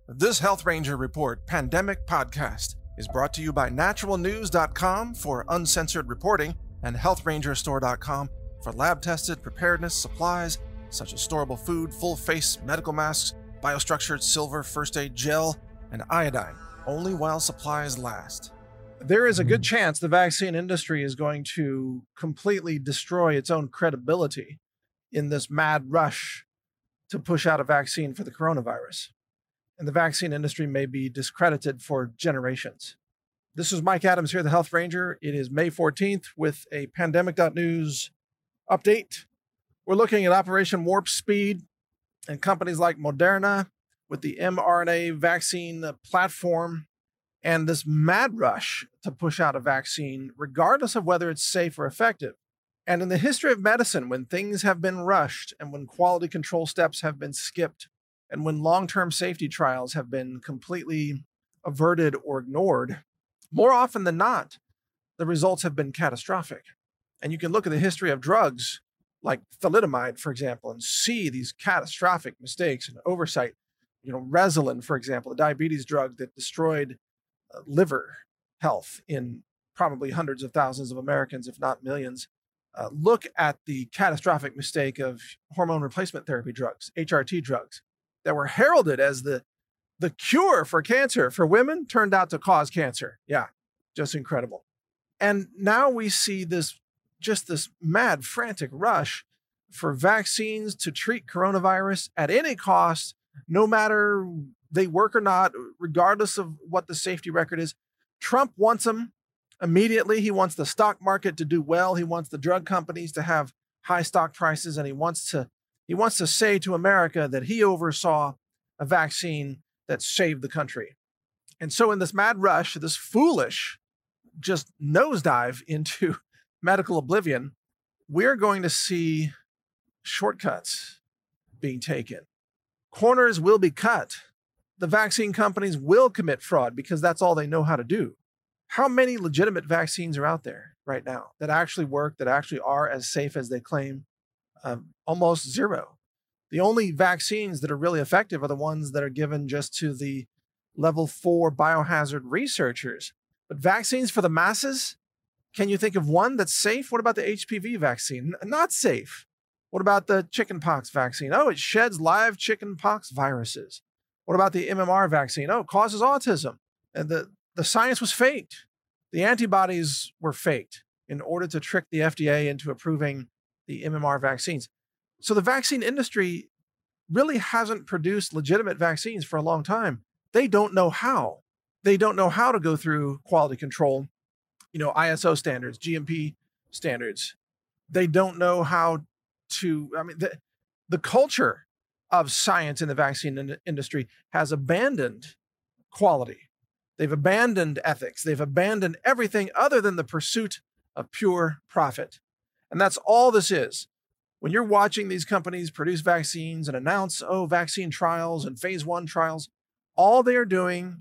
This Health Ranger Report Pandemic Podcast is brought to you by naturalnews.com for uncensored reporting and healthrangerstore.com for lab-tested preparedness supplies such as storable food, full-face medical masks, biostructured silver first aid gel, and iodine, only while supplies last. There is a good chance the vaccine industry is going to completely destroy its own credibility in this mad rush to push out a vaccine for the coronavirus. And the vaccine industry may be discredited for generations. This is Mike Adams here, the Health Ranger. It is May 14th with a Pandemic.News update. We're looking at Operation Warp Speed and companies like Moderna with the mRNA vaccine platform and this mad rush to push out a vaccine, regardless of whether it's safe or effective. And in the history of medicine, when things have been rushed and when quality control steps have been skipped, and when long-term safety trials have been completely averted or ignored, more often than not, the results have been catastrophic. And you can look at the history of drugs like thalidomide, for example, and see these catastrophic mistakes and oversight. Resolin, for example, a diabetes drug that destroyed liver health in probably hundreds of thousands of Americans, if not millions. Look at the catastrophic mistake of hormone replacement therapy drugs, HRT drugs, that were heralded as the cure for cancer for women, turned out to cause cancer. Yeah, just incredible. And now we see this mad, frantic rush for vaccines to treat coronavirus at any cost, no matter they work or not, regardless of what the safety record is. Trump wants them immediately. He wants the stock market to do well. He wants the drug companies to have high stock prices, and he wants to say to America that he oversaw a vaccine that saved the country. And so in this mad rush, this foolish just nosedive into medical oblivion, we're going to see shortcuts being taken. Corners will be cut. The vaccine companies will commit fraud because that's all they know how to do. How many legitimate vaccines are out there right now that actually work, that actually are as safe as they claim? Almost zero. The only vaccines that are really effective are the ones that are given just to the level 4 biohazard researchers. But vaccines for the masses, can you think of one that's safe? What about the HPV vaccine? Not safe. What about the chickenpox vaccine? Oh, it sheds live chickenpox viruses. What about the MMR vaccine? Oh, it causes autism. And the science was faked. The antibodies were faked in order to trick the FDA into approving the MMR vaccines. So the vaccine industry really hasn't produced legitimate vaccines for a long time. They don't know how. They don't know how to go through quality control, ISO standards, GMP standards. They don't know how to, the culture of science in the vaccine industry has abandoned quality. They've abandoned ethics. They've abandoned everything other than the pursuit of pure profit. And that's all this is. When you're watching these companies produce vaccines and announce, vaccine trials and phase 1 trials, all they are doing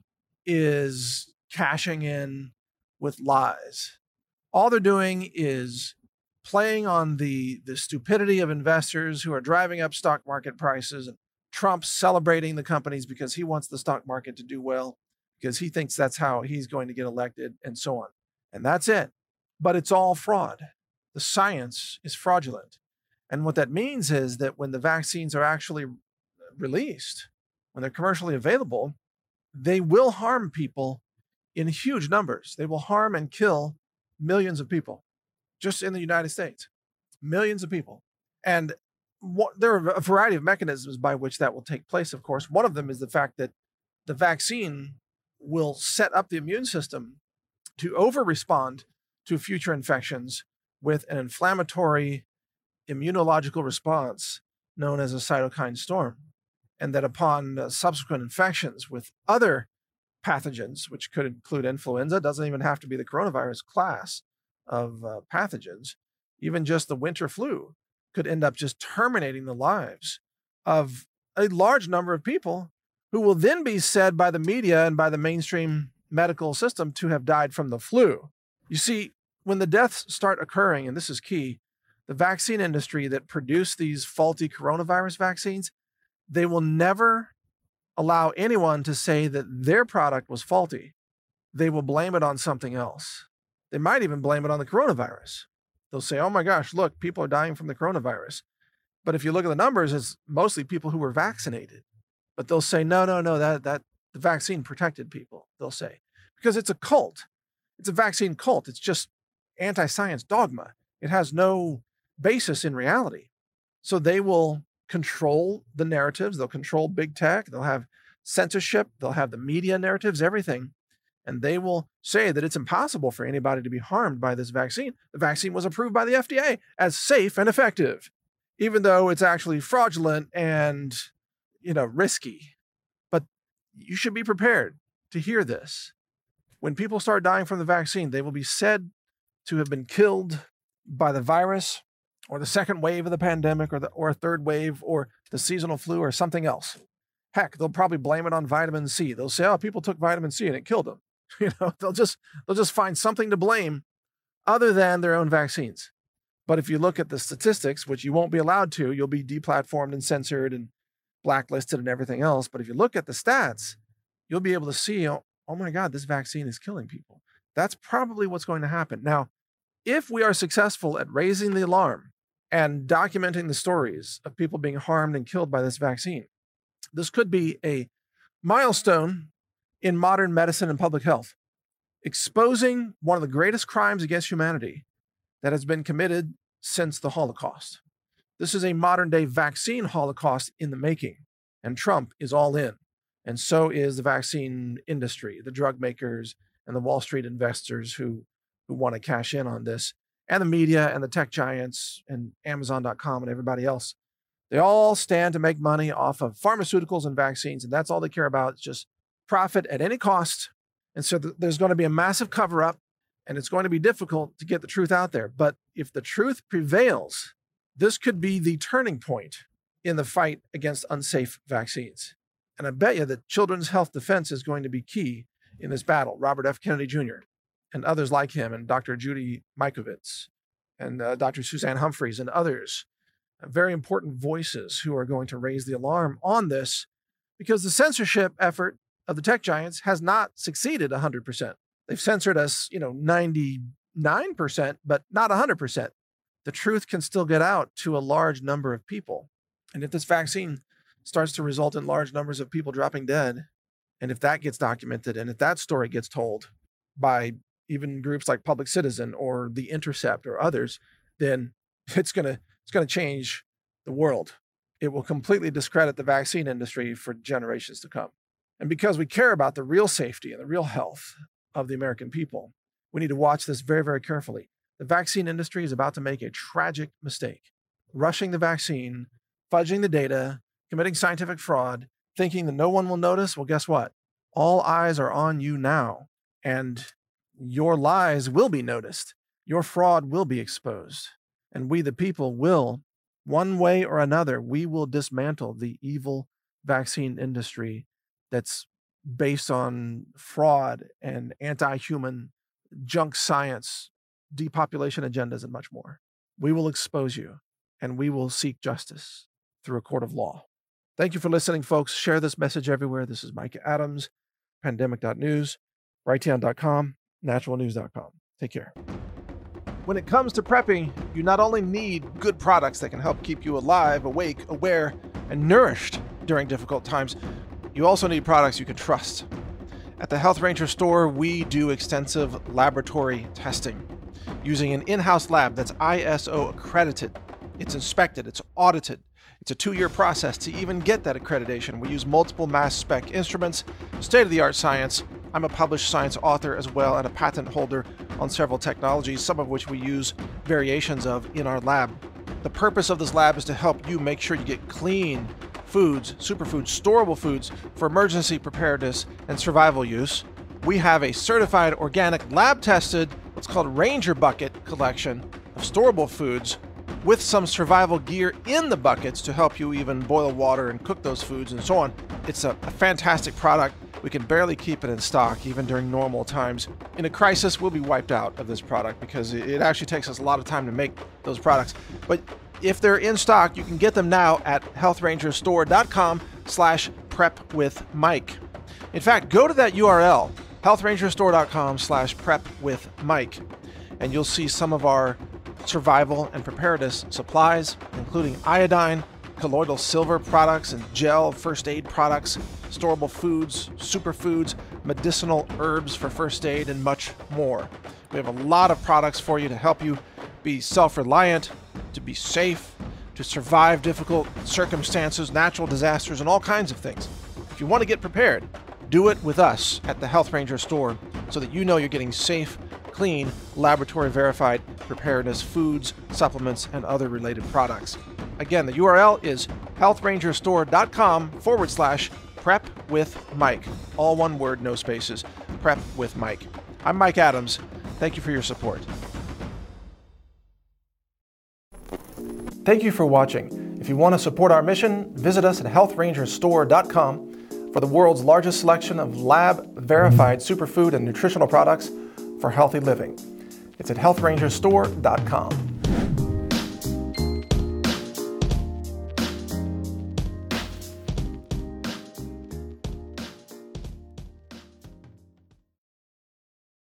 is cashing in with lies. All they're doing is playing on the stupidity of investors who are driving up stock market prices, and Trump celebrating the companies because he wants the stock market to do well, because he thinks that's how he's going to get elected, and so on. And that's it. But it's all fraud. The science is fraudulent. And what that means is that when the vaccines are actually released, when they're commercially available, they will harm people in huge numbers. They will harm and kill millions of people just in the United States. Millions of people. And there are a variety of mechanisms by which that will take place, of course. One of them is the fact that the vaccine will set up the immune system to over-respond to future infections with an inflammatory immunological response known as a cytokine storm. And that upon subsequent infections with other pathogens, which could include influenza, doesn't even have to be the coronavirus class of pathogens, even just the winter flu could end up just terminating the lives of a large number of people who will then be said by the media and by the mainstream medical system to have died from the flu. You see, when the deaths start occurring, and this is key, the vaccine industry that produced these faulty coronavirus vaccines, they will never allow anyone to say that their product was faulty. They will blame it on something else. They might even blame it on the coronavirus. They'll say, oh my gosh, look, people are dying from the coronavirus. But if you look at the numbers, it's mostly people who were vaccinated. But they'll say, no, that the vaccine protected people, they'll say. Because it's a cult. It's a vaccine cult. It's just anti-science dogma. It has no basis in reality. So they will control the narratives. They'll control big tech. They'll have censorship. They'll have the media narratives, everything. And they will say that it's impossible for anybody to be harmed by this vaccine. The vaccine was approved by the FDA as safe and effective, even though it's actually fraudulent and, risky. But you should be prepared to hear this. When people start dying from the vaccine, they will be said to have been killed by the virus or the second wave of the pandemic or a third wave or the seasonal flu or something else. Heck, they'll probably blame it on vitamin C. They'll say, oh, people took vitamin C and it killed them. They'll just find something to blame other than their own vaccines. But if you look at the statistics, which you won't be allowed to, you'll be deplatformed and censored and blacklisted and everything else. But if you look at the stats, you'll be able to see, oh my God, this vaccine is killing people. That's probably what's going to happen. Now, if we are successful at raising the alarm and documenting the stories of people being harmed and killed by this vaccine, this could be a milestone in modern medicine and public health, exposing one of the greatest crimes against humanity that has been committed since the Holocaust. This is a modern-day vaccine holocaust in the making, and Trump is all in. And so is the vaccine industry, the drug makers, and the Wall Street investors who want to cash in on this, and the media and the tech giants and Amazon.com and everybody else. They all stand to make money off of pharmaceuticals and vaccines, and that's all they care about. It's just profit at any cost. And so there's going to be a massive cover-up, and it's going to be difficult to get the truth out there. But if the truth prevails, this could be the turning point in the fight against unsafe vaccines. And I bet you that Children's Health Defense is going to be key in this battle. Robert F. Kennedy Jr. and others like him, and Dr. Judy Mikovits, and Dr. Suzanne Humphries, and others, very important voices who are going to raise the alarm on this, because the censorship effort of the tech giants has not succeeded 100%. They've censored us, 99%, but not 100%. The truth can still get out to a large number of people. And if this vaccine starts to result in large numbers of people dropping dead, and if that gets documented, and if that story gets told by even groups like Public Citizen or The Intercept or others, then it's going to change the world. It will completely discredit the vaccine industry for generations to come. And because we care about the real safety and the real health of the American people, we need to watch this very, very carefully. The vaccine industry is about to make a tragic mistake, rushing the vaccine, fudging the data, committing scientific fraud, thinking that no one will notice. Well, guess what? All eyes are on you now, and your lies will be noticed. Your fraud will be exposed. And we, the people, will, one way or another, we will dismantle the evil vaccine industry that's based on fraud and anti-human junk science, depopulation agendas, and much more. We will expose you, and we will seek justice through a court of law. Thank you for listening, folks. Share this message everywhere. This is Micah Adams, pandemic.news, Brighteon.com, naturalnews.com. Take care. When it comes to prepping, you not only need good products that can help keep you alive, awake, aware, and nourished during difficult times, you also need products you can trust. At the Health Ranger store, we do extensive laboratory testing using an in-house lab that's ISO accredited. It's inspected, it's audited. It's a 2-year process to even get that accreditation. We use multiple mass spec instruments, state-of-the-art science. I'm a published science author as well and a patent holder on several technologies, some of which we use variations of in our lab. The purpose of this lab is to help you make sure you get clean foods, superfoods, storable foods for emergency preparedness and survival use. We have a certified organic lab-tested, what's called Ranger Bucket collection of storable foods with some survival gear in the buckets to help you even boil water and cook those foods and so on. It's a fantastic product. We can barely keep it in stock even during normal times. In a crisis, we'll be wiped out of this product because it actually takes us a lot of time to make those products. But if they're in stock, you can get them now at healthrangerstore.com/ /prepwithmike. In fact, go to that URL, healthrangerstore.com/prepwithmike, and you'll see some of our survival and preparedness supplies, including iodine, colloidal silver products and gel first aid products, storable foods, superfoods, medicinal herbs for first aid, and much more. We have a lot of products for you to help you be self-reliant, to be safe, to survive difficult circumstances, natural disasters, and all kinds of things. If you want to get prepared, do it with us at the Health Ranger Store so that you know you're getting safe, clean, laboratory-verified preparedness foods, supplements, and other related products. Again, the URL is healthrangerstore.com/prepwithmike. All one word, no spaces. Prep with Mike. I'm Mike Adams. Thank you for your support. Thank you for watching. If you want to support our mission, visit us at healthrangerstore.com for the world's largest selection of lab-verified superfood and nutritional products for healthy living. It's at healthrangerstore.com.